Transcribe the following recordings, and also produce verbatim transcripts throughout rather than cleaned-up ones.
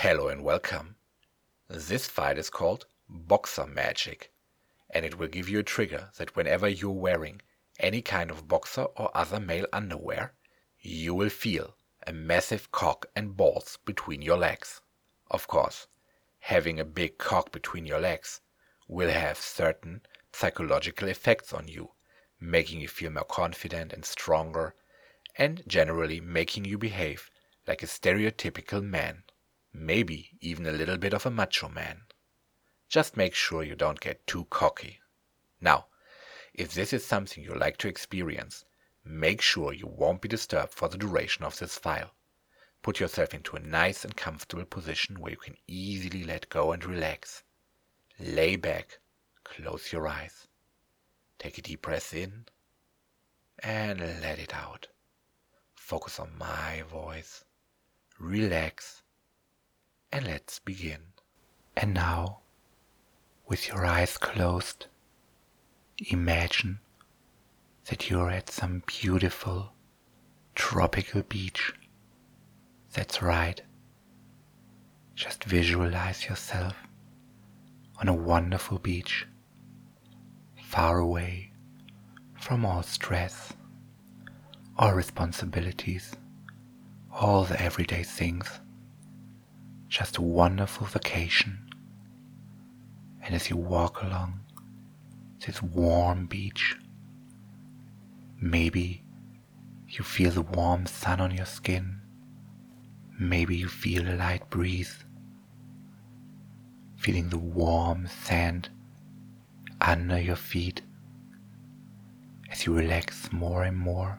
Hello and welcome. This file is called Boxer Magic, and it will give you a trigger that whenever you're wearing any kind of boxer or other male underwear, you will feel a massive cock and balls between your legs. Of course, having a big cock between your legs will have certain psychological effects on you, making you feel more confident and stronger, and generally making you behave like a stereotypical man. Maybe even a little bit of a macho man. Just make sure you don't get too cocky. Now, if this is something you like to experience, make sure you won't be disturbed for the duration of this file. Put yourself into a nice and comfortable position where you can easily let go and relax. Lay back, close your eyes. Take a deep breath in and let it out. Focus on my voice. Relax. And let's begin. And now, with your eyes closed, imagine that you're at some beautiful tropical beach. That's right. Just visualize yourself on a wonderful beach, far away from all stress, all responsibilities, all the everyday things. Just a wonderful vacation. And as you walk along this warm beach, maybe you feel the warm sun on your skin. Maybe you feel a light breeze, feeling the warm sand under your feet as you relax more and more.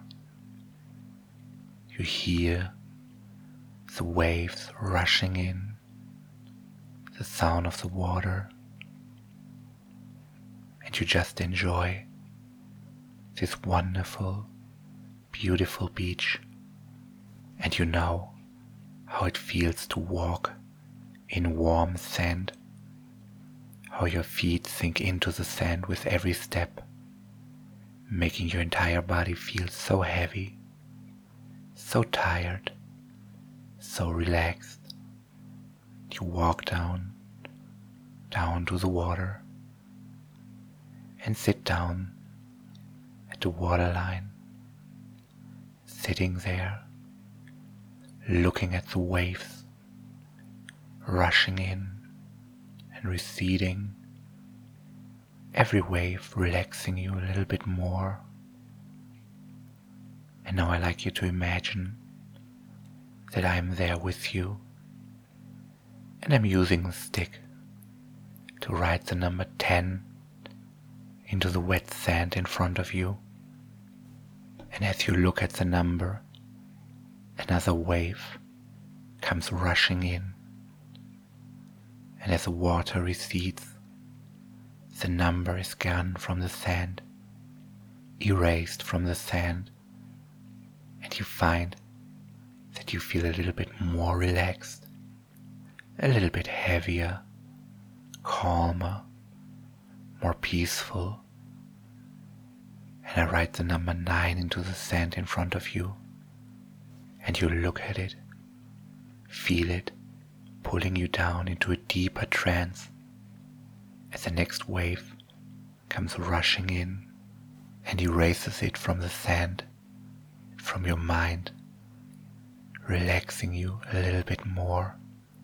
You hear the waves rushing in, the sound of the water, and you just enjoy this wonderful, beautiful beach. And you know how it feels to walk in warm sand, how your feet sink into the sand with every step, making your entire body feel so heavy, so tired, so relaxed. You walk down, down to the water and sit down at the waterline, sitting there, looking at the waves rushing in and receding, every wave relaxing you a little bit more. And now I like you to imagine that I am there with you, and I'm using a stick to write the number ten into the wet sand in front of you. And as you look at the number, another wave comes rushing in, and as the water recedes, the number is gone from the sand, erased from the sand, and you find that you feel a little bit more relaxed, a little bit heavier, calmer, more peaceful. And I write the number nine into the sand in front of you, and you look at it, feel it pulling you down into a deeper trance as the next wave comes rushing in and erases it from the sand, from your mind, relaxing you a little bit more,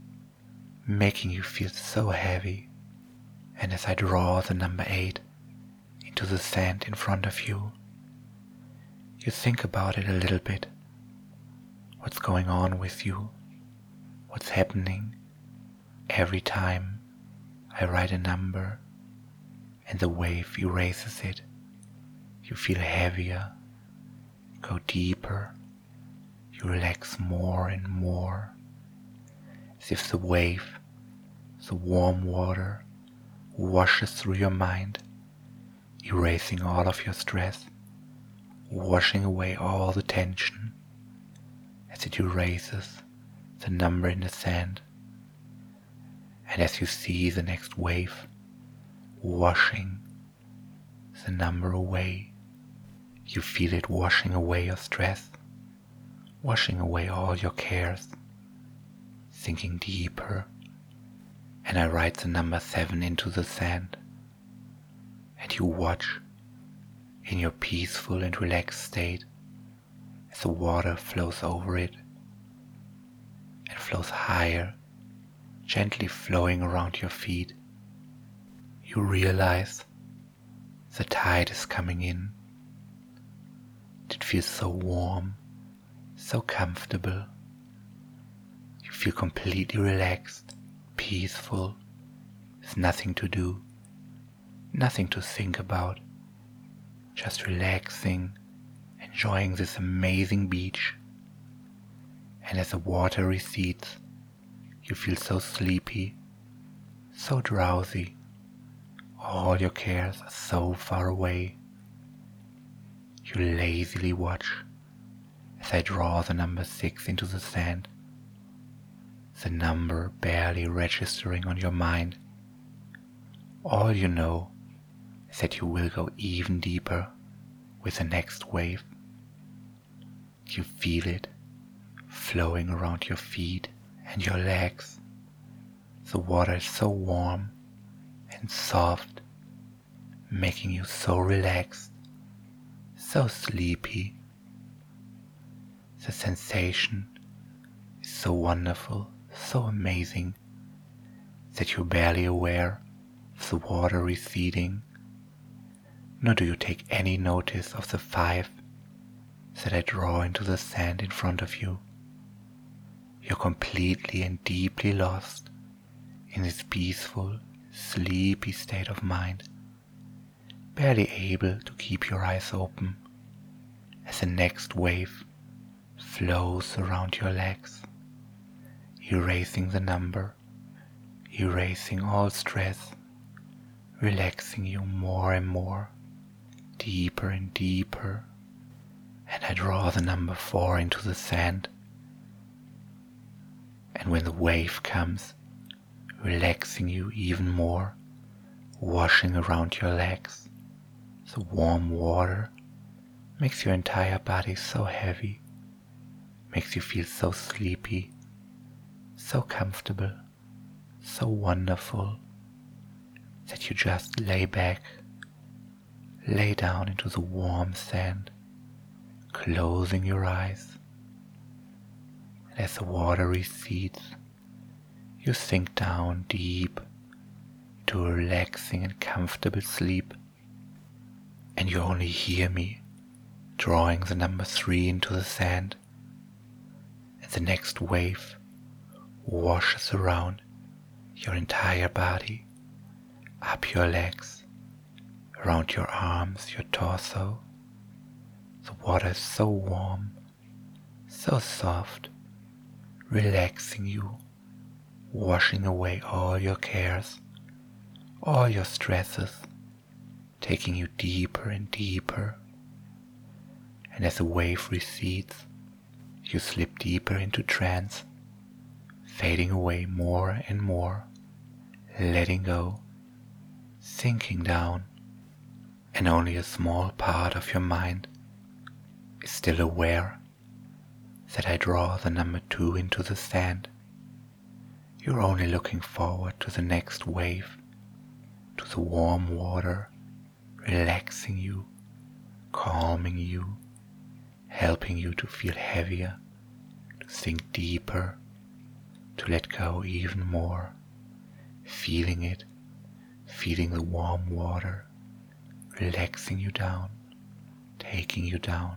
making you feel so heavy. And as I draw the number eight into the sand in front of you, you think about it a little bit. What's going on with you? What's happening every time I write a number and the wave erases it? You feel heavier, go deeper, you relax more and more, as if the wave, the warm water, washes through your mind, erasing all of your stress, washing away all the tension, as it erases the number in the sand. And as you see the next wave washing the number away, you feel it washing away your stress, washing away all your cares, sinking deeper, and I write the number seven into the sand, and you watch in your peaceful and relaxed state as the water flows over it and flows higher, gently flowing around your feet. You realize the tide is coming in. It feels so warm, so comfortable. You feel completely relaxed, peaceful, with nothing to do, nothing to think about, just relaxing, enjoying this amazing beach. And as the water recedes, you feel so sleepy, so drowsy. All your cares are so far away. You lazily watch as I draw the number six into the sand, the number barely registering on your mind. All you know is that you will go even deeper with the next wave. You feel it flowing around your feet and your legs. The water is so warm and soft, making you so relaxed, so sleepy. The sensation is so wonderful, so amazing, that you're barely aware of the water receding, nor do you take any notice of the five that I draw into the sand in front of you. You're completely and deeply lost in this peaceful, sleepy state of mind, barely able to keep your eyes open as the next wave flows around your legs, erasing the number, erasing all stress, relaxing you more and more, deeper and deeper. And I draw the number four into the sand. And when the wave comes, relaxing you even more, washing around your legs, the warm water makes your entire body so heavy, makes you feel so sleepy, so comfortable, so wonderful, that you just lay back, lay down into the warm sand, closing your eyes. And as the water recedes, you sink down deep into a relaxing and comfortable sleep, and you only hear me drawing the number three into the sand, and the next wave washes around your entire body, up your legs, around your arms, your torso. The water is so warm, so soft, relaxing you, washing away all your cares, all your stresses, taking you deeper and deeper. And as the wave recedes, you slip deeper into trance, fading away more and more, letting go, sinking down, and only a small part of your mind is still aware that I draw the number two into the sand. You're only looking forward to the next wave, to the warm water, relaxing you, calming you, helping you to feel heavier, to sink deeper, to let go even more, feeling it, feeling the warm water, relaxing you down, taking you down.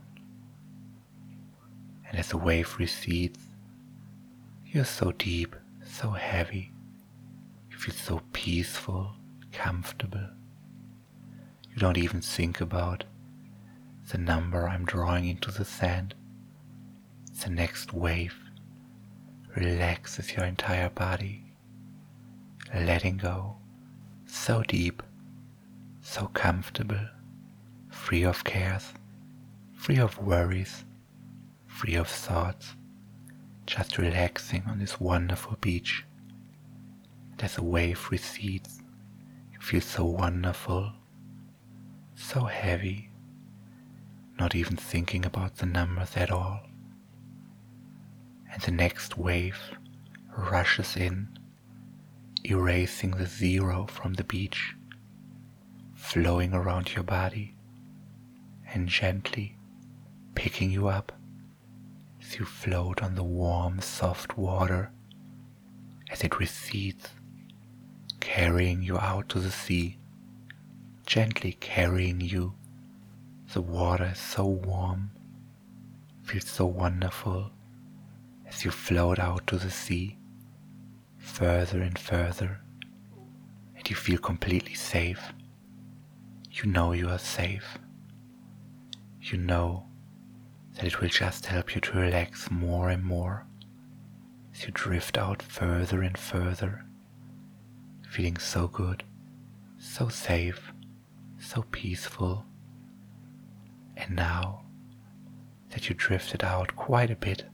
And as the wave recedes, you're so deep, so heavy, you feel so peaceful, comfortable. You don't even think about the number I'm drawing into the sand. The next wave relaxes your entire body, letting go, so deep, so comfortable, free of cares, free of worries, free of thoughts, just relaxing on this wonderful beach. And as the wave recedes, you feel so wonderful, so heavy, not even thinking about the numbers at all. And the next wave rushes in, erasing the zero from the beach, flowing around your body and gently picking you up as you float on the warm, soft water as it recedes, carrying you out to the sea, gently carrying you. The water is so warm, feels so wonderful as you float out to the sea, further and further, and you feel completely safe. You know you are safe. You know that it will just help you to relax more and more as you drift out further and further, feeling so good, so safe, so peaceful. And now that you drifted out quite a bit,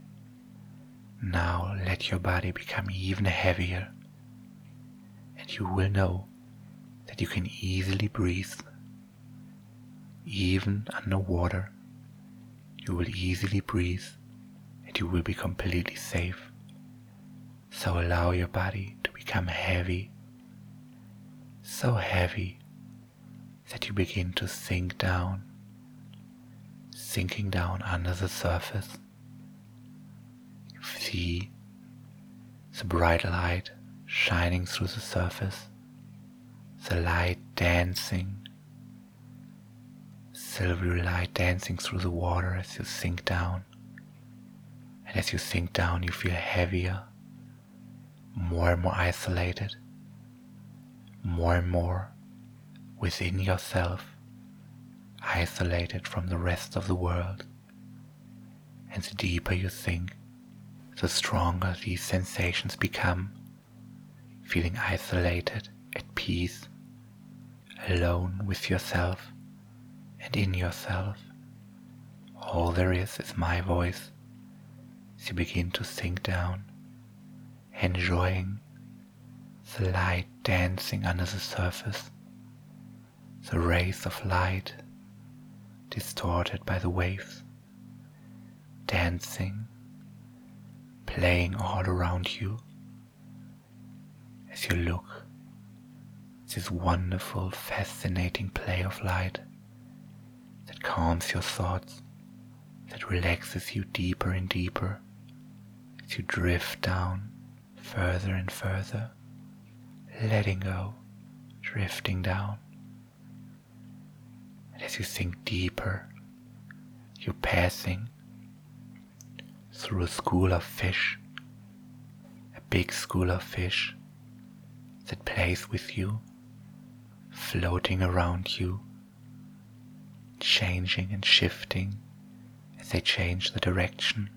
now let your body become even heavier, and you will know that you can easily breathe. Even underwater, you will easily breathe and you will be completely safe. So allow your body to become heavy, so heavy that you begin to sink down, sinking down under the surface. You see the bright light shining through the surface, the light dancing, silvery light dancing through the water as you sink down. And as you sink down, you feel heavier, more and more isolated, more and more within yourself, isolated from the rest of the world. And the deeper you sink, the stronger these sensations become, feeling isolated, at peace, alone with yourself and in yourself. All there is is my voice as you begin to sink down, enjoying the light dancing under the surface, the rays of light distorted by the waves, dancing, playing all around you as you look at this wonderful, fascinating play of light that calms your thoughts, that relaxes you deeper and deeper as you drift down further and further, letting go, drifting down. And as you sink deeper, you're passing through a school of fish, a big school of fish that plays with you, floating around you, changing and shifting as they change the direction.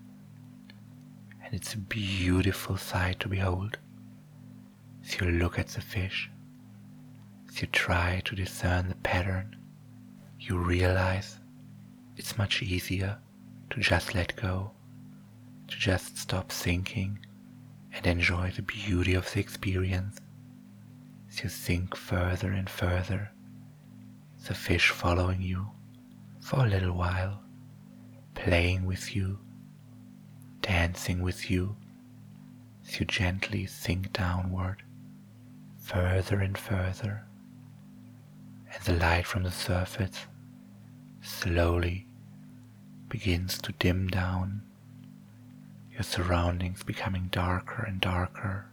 And it's a beautiful sight to behold as you look at the fish, as you try to discern the pattern. You realize it's much easier to just let go, to just stop thinking and enjoy the beauty of the experience. As you sink further and further, the fish following you for a little while, playing with you, dancing with you, as you gently sink downward, further and further, and the light from the surface slowly begins to dim down, your surroundings becoming darker and darker,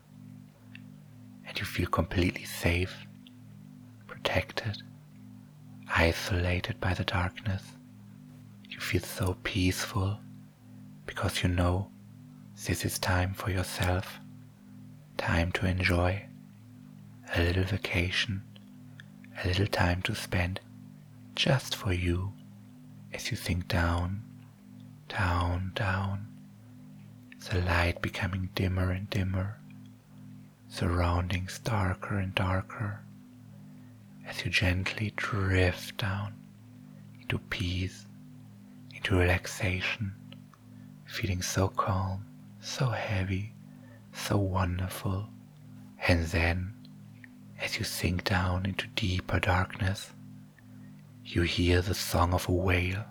and you feel completely safe, protected, isolated by the darkness. You feel so peaceful because you know this is time for yourself, time to enjoy, a little vacation, a little time to spend just for you as you sink down, down, down, the light becoming dimmer and dimmer, surroundings darker and darker, as you gently drift down into peace, into relaxation, feeling so calm, so heavy, so wonderful. And then, as you sink down into deeper darkness, you hear the song of a whale.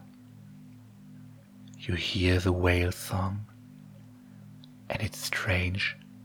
You hear the whale song, and it's strange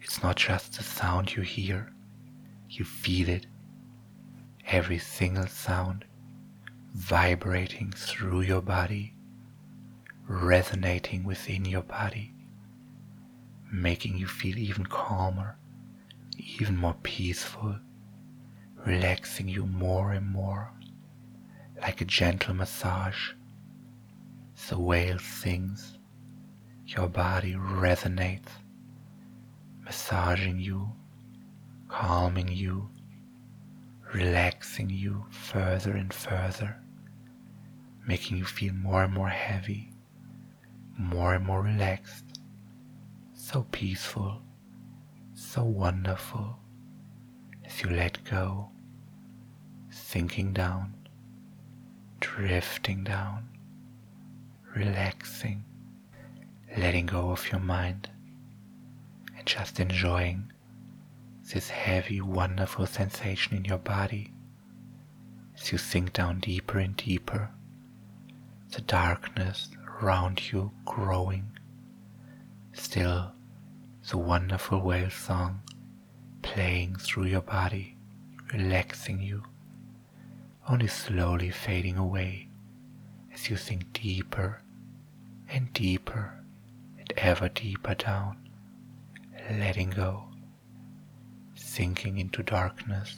It's not just the sound you hear, you feel it. Every single sound vibrating through your body, resonating within your body, making you feel even calmer, even more peaceful, relaxing you more and more, like a gentle massage. The whale sings, your body resonates, massaging you, calming you, relaxing you further and further, making you feel more and more heavy, more and more relaxed, so peaceful, so wonderful, as you let go, sinking down, drifting down, relaxing, letting go of your mind, and just enjoying this heavy, wonderful sensation in your body as you sink down deeper and deeper, the darkness around you growing, still the wonderful whale song playing through your body, relaxing you, only slowly fading away as you sink deeper and deeper and ever deeper down, letting go, sinking into darkness,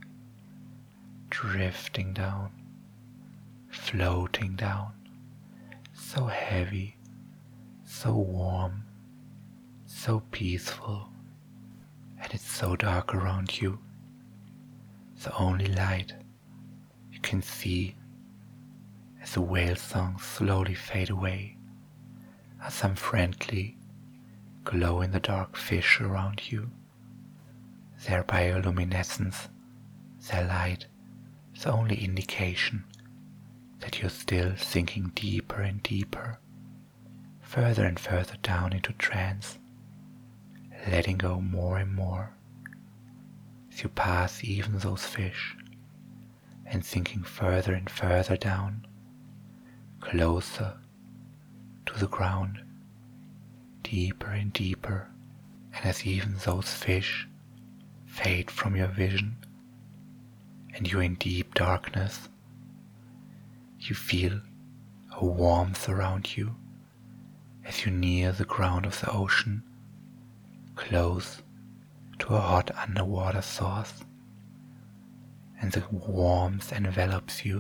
drifting down, floating down, so heavy, so warm, so peaceful, and it's so dark around you. The only light you can see as the whale songs slowly fade away are some friendly, glow-in-the-dark fish around you. Their bioluminescence, their light, the only indication that you're still sinking deeper and deeper, further and further down into trance, letting go more and more as you pass even those fish and sinking further and further down, closer to the ground, deeper and deeper, and as even those fish fade from your vision and you're in deep darkness, you feel a warmth around you as you near the ground of the ocean, close to a hot underwater source, and the warmth envelops you,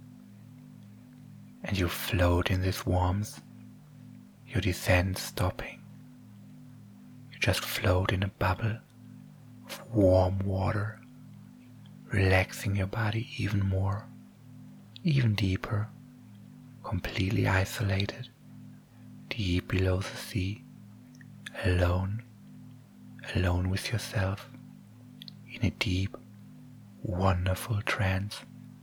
and you float in this warmth, your descent stopping. You just float in a bubble of warm water, relaxing your body even more, even deeper, completely isolated, deep below the sea, alone, alone with yourself, in a deep, wonderful trance.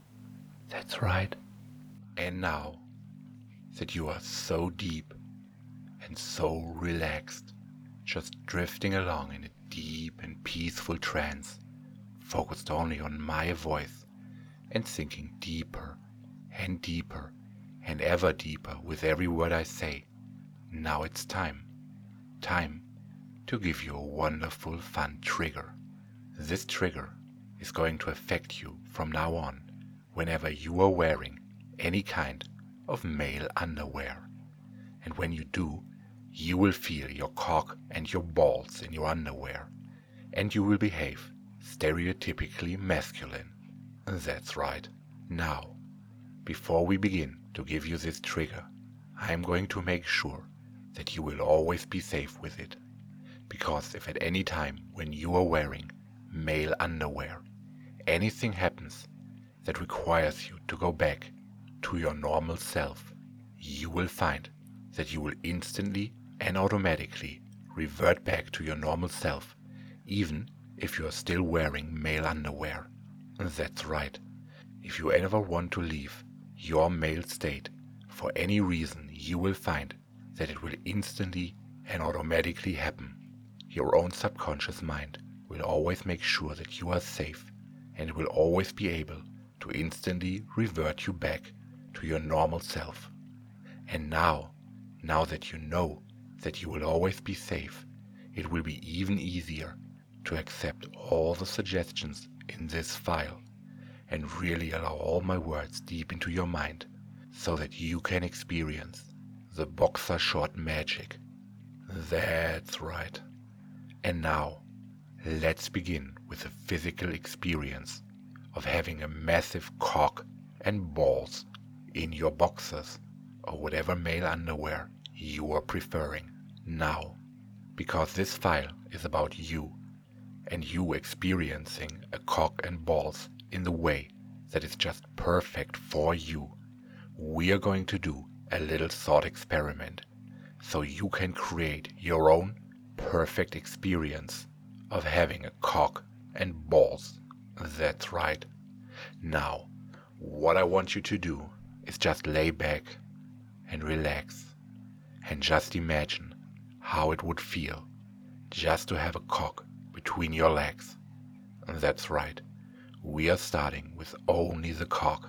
That's right. And now that you are so deep and so relaxed, just drifting along in a deep and peaceful trance, focused only on my voice and sinking deeper and deeper and ever deeper with every word I say, now it's time, time to give you a wonderful, fun trigger. This trigger is going to affect you from now on whenever you are wearing any kind of male underwear. And when you do, you will feel your cock and your balls in your underwear, and you will behave stereotypically masculine. That's right. Now, before we begin to give you this trigger, I am going to make sure that you will always be safe with it. Because if at any time when you are wearing male underwear, anything happens that requires you to go back to your normal self, you will find that you will instantly and automatically revert back to your normal self, even if you are still wearing male underwear. That's right. If you ever want to leave your male state for any reason, you will find that it will instantly and automatically happen. Your own subconscious mind will always make sure that you are safe, and it will always be able to instantly revert you back to your normal self. And now, now that you know that you will always be safe, it will be even easier to accept all the suggestions in this file and really allow all my words deep into your mind so that you can experience the boxer short magic. That's right. And now, let's begin with the physical experience of having a massive cock and balls in your boxers or whatever male underwear you are preferring now, because this file is about you and you experiencing a cock and balls in the way that is just perfect for you. We are going to do a little thought experiment so you can create your own perfect experience of having a cock and balls. That's right. Now, what I want you to do is just lay back and relax and just imagine how it would feel just to have a cock between your legs. That's right. We are starting with only the cock.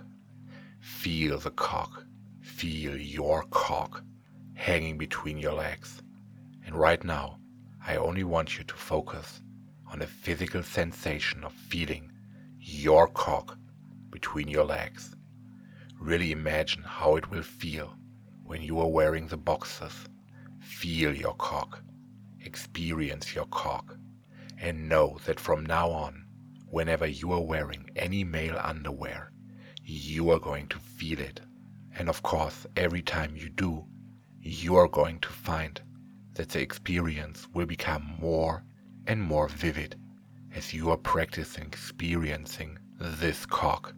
Feel the cock. Feel your cock hanging between your legs. And right now, I only want you to focus on the physical sensation of feeling your cock between your legs. Really imagine how it will feel when you are wearing the boxers. Feel your cock, experience your cock, and know that from now on, whenever you are wearing any male underwear, you are going to feel it. And of course, every time you do, you are going to find that the experience will become more and more vivid as you are practicing experiencing this cock.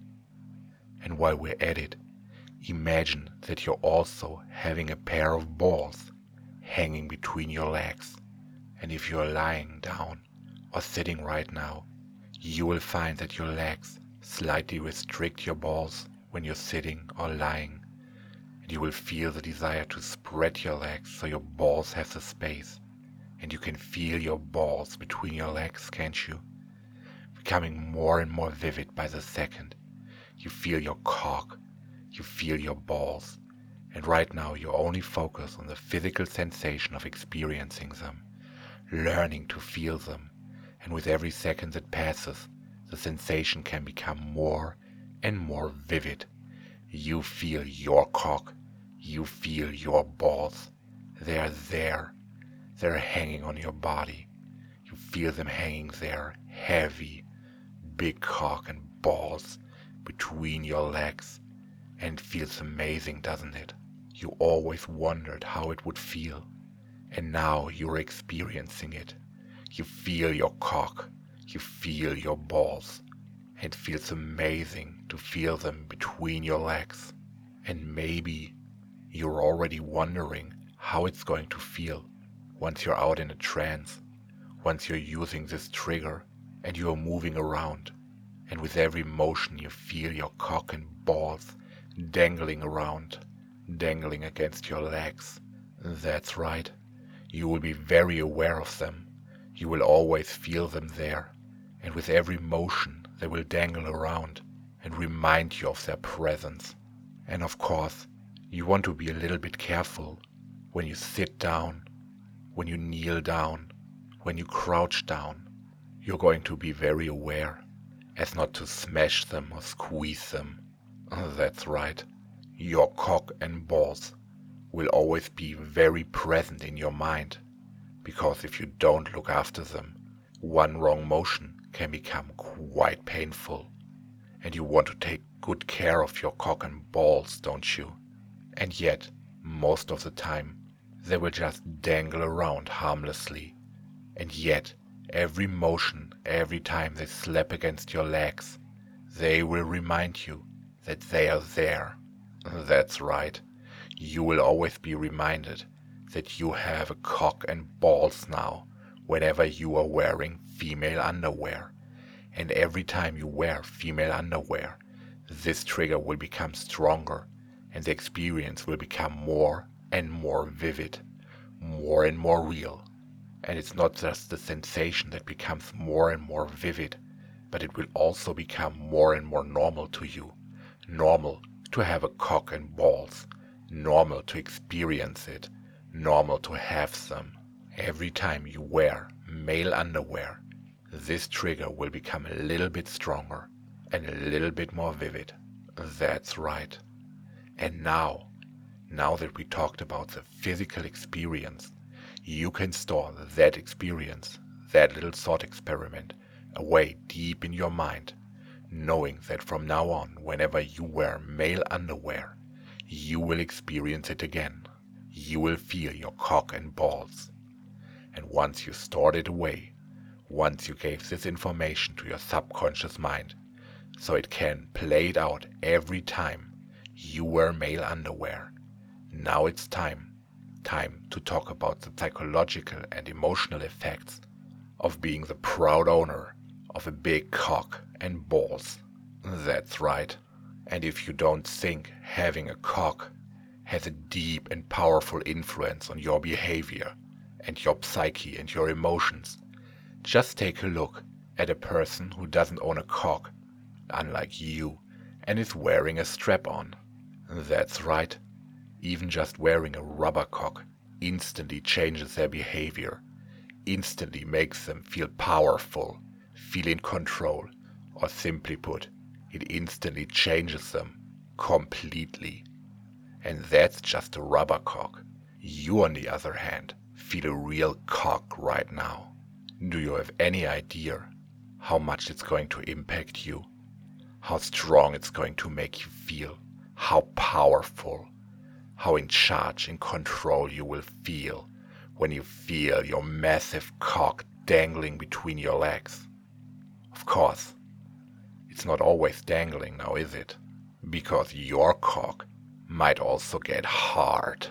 And while we're at it, imagine that you're also having a pair of balls hanging between your legs. And if you're lying down or sitting right now, you will find that your legs slightly restrict your balls when you're sitting or lying. And you will feel the desire to spread your legs so your balls have the space. And you can feel your balls between your legs, can't you? Becoming more and more vivid by the second. You feel your cock, you feel your balls, and right now you only focus on the physical sensation of experiencing them, learning to feel them, and with every second that passes, the sensation can become more and more vivid. You feel your cock, you feel your balls. They are there, they're hanging on your body. You feel them hanging there, heavy, big cock and balls between your legs, and it feels amazing, doesn't it? You always wondered how it would feel, and now you're experiencing it. You feel your cock, you feel your balls, and it feels amazing to feel them between your legs. And maybe you're already wondering how it's going to feel once you're out in a trance, once you're using this trigger and you're moving around. And with every motion you feel your cock and balls dangling around, dangling against your legs. That's right. You will be very aware of them. You will always feel them there. And with every motion they will dangle around and remind you of their presence. And of course, you want to be a little bit careful when you sit down, when you kneel down, when you crouch down. You're going to be very aware as not to smash them or squeeze them. That's right. Your cock and balls will always be very present in your mind, because if you don't look after them, one wrong motion can become quite painful. And you want to take good care of your cock and balls, don't you? And yet, most of the time, they will just dangle around harmlessly. And yet, every motion, every time they slap against your legs, they will remind you that they are there. That's right. You will always be reminded that you have a cock and balls now whenever you are wearing female underwear. And every time you wear female underwear, this trigger will become stronger and the experience will become more and more vivid, more and more real. And it's not just the sensation that becomes more and more vivid, but it will also become more and more normal to you. Normal to have a cock and balls, normal to experience it, normal to have them. Every time you wear male underwear, this trigger will become a little bit stronger and a little bit more vivid. That's right. And now, now that we talked about the physical experience, you can store that experience, that little thought experiment, away deep in your mind, knowing that from now on, whenever you wear male underwear, you will experience it again. You will feel your cock and balls. And once you stored it away, once you gave this information to your subconscious mind, so it can play it out every time you wear male underwear, now it's time, time to talk about the psychological and emotional effects of being the proud owner of a big cock and balls. That's right. And if you don't think having a cock has a deep and powerful influence on your behavior and your psyche and your emotions, just take a look at a person who doesn't own a cock, unlike you, and is wearing a strap-on. That's right. Even just wearing a rubber cock instantly changes their behavior, instantly makes them feel powerful, feel in control, or simply put, it instantly changes them completely. And that's just a rubber cock. You, on the other hand, feel a real cock right now. Do you have any idea how much it's going to impact you? How strong it's going to make you feel? How powerful? How in charge, in control you will feel when you feel your massive cock dangling between your legs? Of course, it's not always dangling now, is it? Because your cock might also get hard.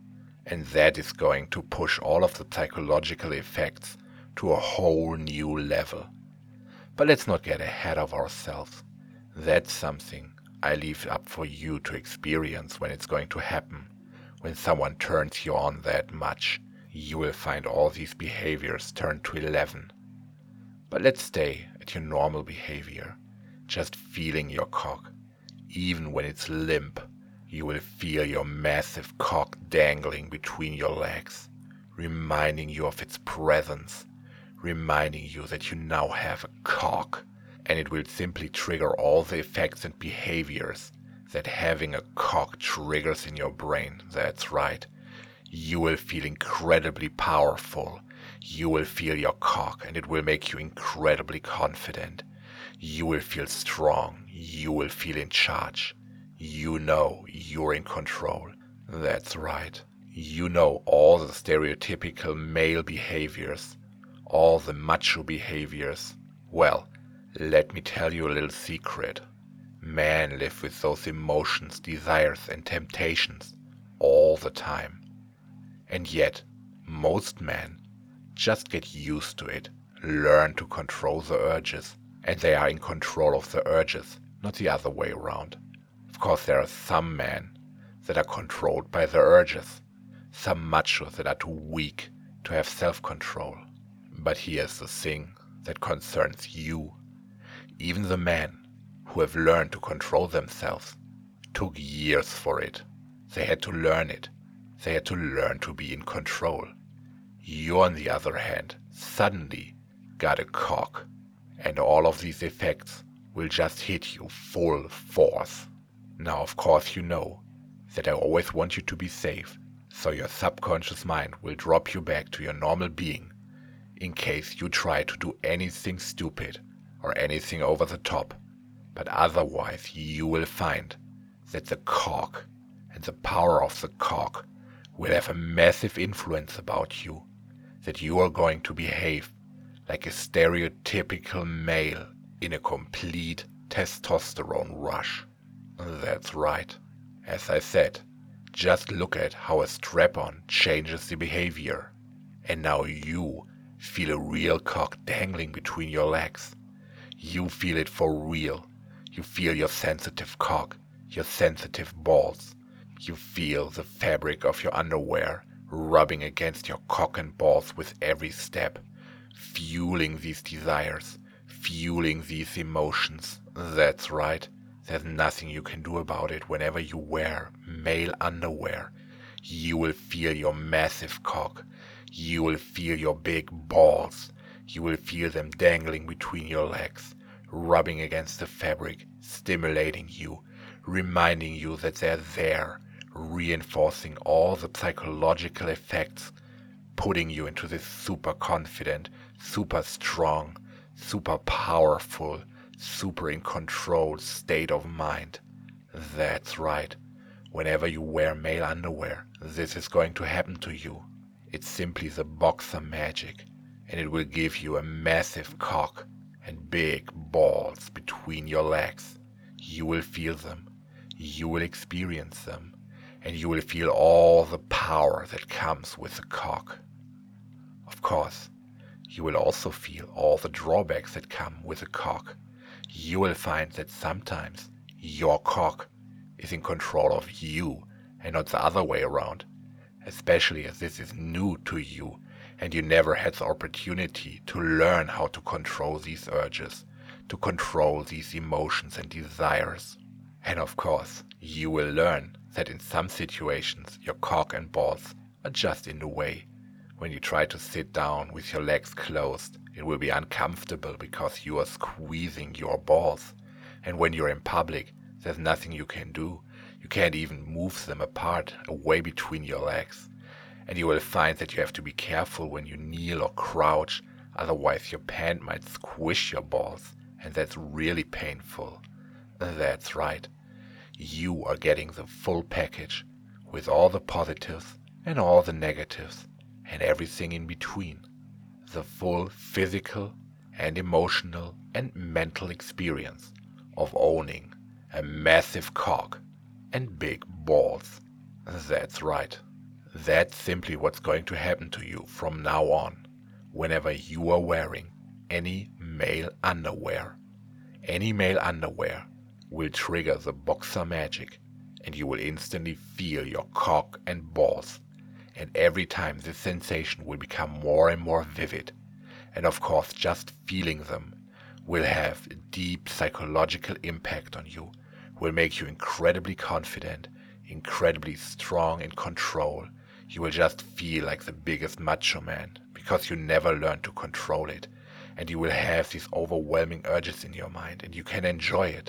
And that is going to push all of the psychological effects to a whole new level. But let's not get ahead of ourselves. That's something I leave up for you to experience when it's going to happen. When someone turns you on that much, you will find all these behaviors turn to eleven. But let's stay at your normal behavior, just feeling your cock. Even when it's limp, you will feel your massive cock dangling between your legs, reminding you of its presence, reminding you that you now have a cock, and it will simply trigger all the effects and behaviors that having a cock triggers in your brain. That's right. You will feel incredibly powerful. You will feel your cock, and it will make you incredibly confident. You will feel strong. You will feel in charge. You know you're in control. That's right. You know all the stereotypical male behaviors, all the macho behaviors. Well, let me tell you a little secret. Men live with those emotions, desires, and temptations all the time. And yet, most men just get used to it, learn to control the urges, and they are in control of the urges, not the other way around. Of course, there are some men that are controlled by the urges, some machos that are too weak to have self-control. But here's the thing that concerns you. Even the men who have learned to control themselves took years for it. They had to learn it. They had to learn to be in control. You, on the other hand, suddenly got a cock, and all of these effects will just hit you full force. Now, of course, you know that I always want you to be safe, so your subconscious mind will drop you back to your normal being in case you try to do anything stupid or anything over the top. But otherwise, you will find that the cock and the power of the cock will have a massive influence about you, that you are going to behave like a stereotypical male in a complete testosterone rush. That's right. As I said, just look at how a strap-on changes the behavior. And now you feel a real cock dangling between your legs. You feel it for real. You feel your sensitive cock, your sensitive balls. You feel the fabric of your underwear rubbing against your cock and balls with every step, fueling these desires, fueling these emotions. That's right. There's nothing you can do about it. Whenever you wear male underwear, you will feel your massive cock. You will feel your big balls. You will feel them dangling between your legs, rubbing against the fabric, stimulating you, reminding you that they're there, reinforcing all the psychological effects, putting you into this super confident, super strong, super powerful, super in control state of mind. That's right. Whenever you wear male underwear, this is going to happen to you. It's simply the boxer magic, and it will give you a massive cock and big balls between your legs. You will feel them, you will experience them, and you will feel all the power that comes with the cock. Of course, you will also feel all the drawbacks that come with a cock. You will find that sometimes your cock is in control of you and not the other way around, especially as this is new to you and you never had the opportunity to learn how to control these urges, to control these emotions and desires. And of course, you will learn that in some situations your cock and balls are just in the way. When you try to sit down with your legs closed, it will be uncomfortable because you are squeezing your balls. And when you're in public, there's nothing you can do. You can't even move them apart, away between your legs. And you will find that you have to be careful when you kneel or crouch, otherwise your pant might squish your balls, and that's really painful. That's right. You are getting the full package, with all the positives and all the negatives, and everything in between. The full physical and emotional and mental experience of owning a massive cock and big balls. That's right. That's simply what's going to happen to you from now on, whenever you are wearing any male underwear. Any male underwear will trigger the boxer magic, and you will instantly feel your cock and balls. And every time this sensation will become more and more vivid. And of course, just feeling them will have a deep psychological impact on you, will make you incredibly confident, incredibly strong in control. You will just feel like the biggest macho man because you never learned to control it. And you will have these overwhelming urges in your mind and you can enjoy it.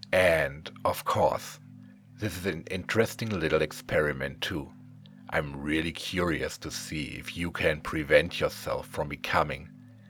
And of course, this is an interesting little experiment too. I'm really curious to see if you can prevent yourself from becoming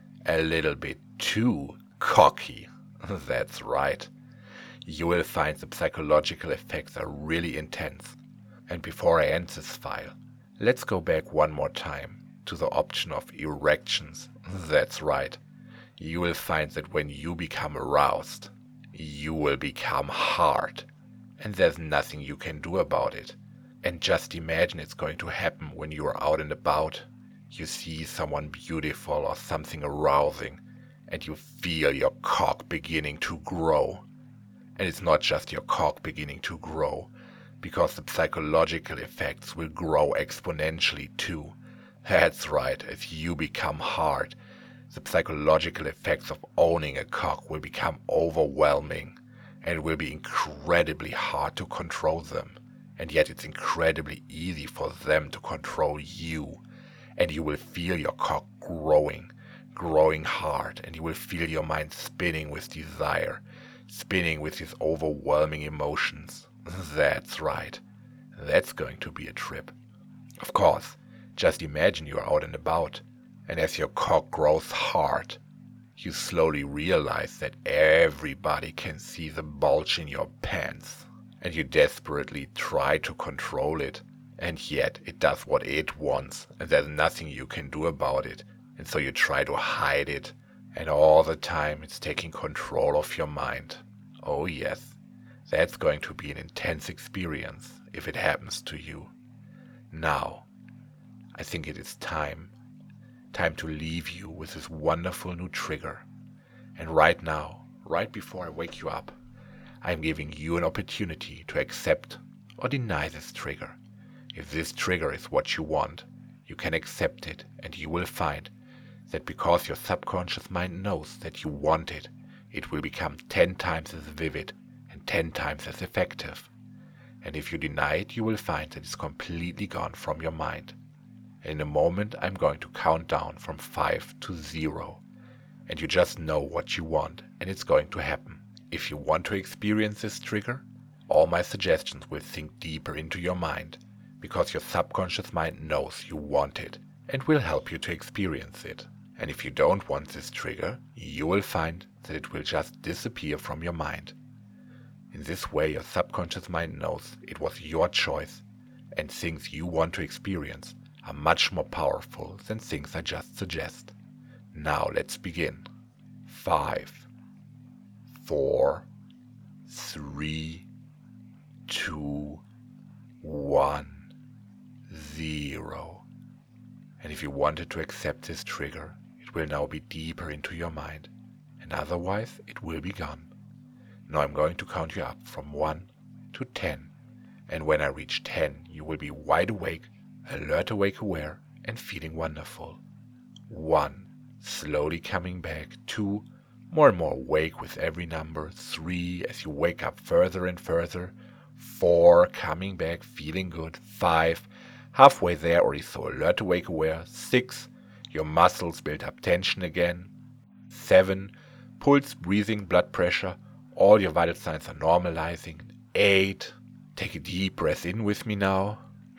a little bit too cocky. That's right. You will find the psychological effects are really intense. And before I end this file, let's go back one more time to the option of erections. That's right. You will find that when you become aroused, you will become hard. And there's nothing you can do about it. And just imagine it's going to happen when you are out and about. You see someone beautiful or something arousing, and you feel your cock beginning to grow. And it's not just your cock beginning to grow, because the psychological effects will grow exponentially too. That's right, as you become hard, the psychological effects of owning a cock will become overwhelming, and it will be incredibly hard to control them. And yet it's incredibly easy for them to control you. And you will feel your cock growing, growing hard, and you will feel your mind spinning with desire, spinning with these overwhelming emotions. That's right. That's going to be a trip. Of course, just imagine you're out and about, and as your cock grows hard, you slowly realize that everybody can see the bulge in your pants. And you desperately try to control it, and yet it does what it wants, and there's nothing you can do about it, and so you try to hide it, and all the time it's taking control of your mind. Oh yes, that's going to be an intense experience if it happens to you. Now, I think it is time, time to leave you with this wonderful new trigger, and right now, right before I wake you up, I'm giving you an opportunity to accept or deny this trigger. If this trigger is what you want, you can accept it, and you will find that because your subconscious mind knows that you want it, it will become ten times as vivid and ten times as effective. And if you deny it, you will find that it's completely gone from your mind. In a moment, I'm going to count down from five to zero. And you just know what you want, and it's going to happen. If you want to experience this trigger, all my suggestions will sink deeper into your mind, because your subconscious mind knows you want it and will help you to experience it. And if you don't want this trigger, you will find that it will just disappear from your mind. In this way, your subconscious mind knows it was your choice, and things you want to experience are much more powerful than things I just suggest. Now let's begin. Five, four, three, two, one, zero. And if you wanted to accept this trigger, it will now be deeper into your mind, and otherwise it will be gone. Now I'm going to count you up from one to ten, and when I reach ten, you will be wide awake, alert, awake, aware, and feeling wonderful. One, slowly coming back. Two, more and more awake with every number. Three, as you wake up further and further. Four, coming back, feeling good. Five, halfway there or so alert, awake, aware. Six, your muscles build up tension again. Seven, pulse, breathing, blood pressure, all your vital signs are normalizing. Eight, take a deep breath in with me now.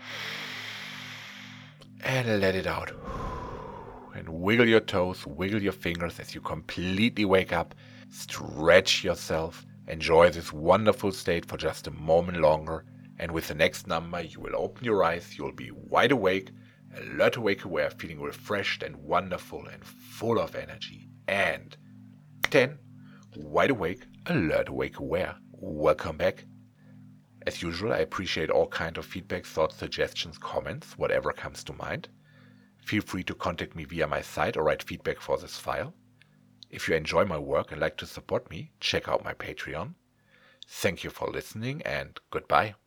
And let it out. And wiggle your toes, wiggle your fingers as you completely wake up. Stretch yourself. Enjoy this wonderful state for just a moment longer. And with the next number, you will open your eyes. You'll be wide awake, alert, awake, aware, feeling refreshed and wonderful and full of energy. And ten, wide awake, alert, awake, aware. Welcome back. As usual, I appreciate all kinds of feedback, thoughts, suggestions, comments, whatever comes to mind. Feel free to contact me via my site or write feedback for this file. If you enjoy my work and like to support me, check out my Patreon. Thank you for listening and goodbye.